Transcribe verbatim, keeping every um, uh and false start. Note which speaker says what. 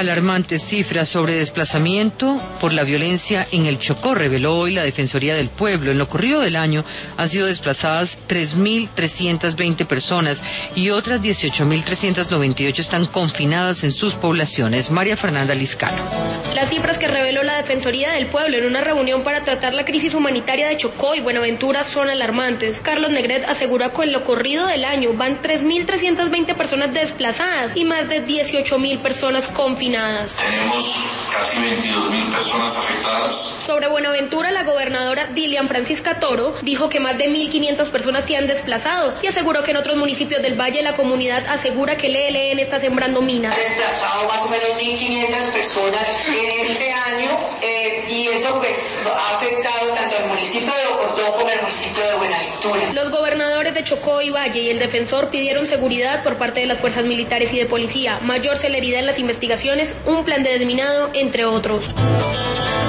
Speaker 1: Alarmantes cifras sobre desplazamiento por la violencia en el Chocó, reveló hoy la Defensoría del Pueblo. En lo corrido del año han sido desplazadas tres mil trescientas veinte personas y otras dieciocho mil trescientas noventa y ocho están confinadas en sus poblaciones. María Fernanda Liscano.
Speaker 2: Las cifras que reveló la Defensoría del Pueblo en una reunión para tratar la crisis humanitaria de Chocó y Buenaventura son alarmantes. Carlos Negret aseguró que en lo corrido del año van tres mil trescientas veinte personas desplazadas y más de dieciocho mil personas confinadas.
Speaker 3: Tenemos casi veintidós mil personas afectadas.
Speaker 2: Sobre Buenaventura, la gobernadora Dilian Francisca Toro dijo que más de mil quinientas personas se han desplazado y aseguró que en otros municipios del Valle la comunidad asegura que el E L N está sembrando minas.
Speaker 4: Desplazado más o menos mil quinientas personas en este año eh, y eso pues ha afectado tanto al municipio de Ocoto como al municipio de Buenaventura.
Speaker 2: Los gobernadores de Chocó y Valle y el defensor pidieron seguridad por parte de las fuerzas militares y de policía, mayor celeridad en las investigaciones, un plan de desminado, entre otros.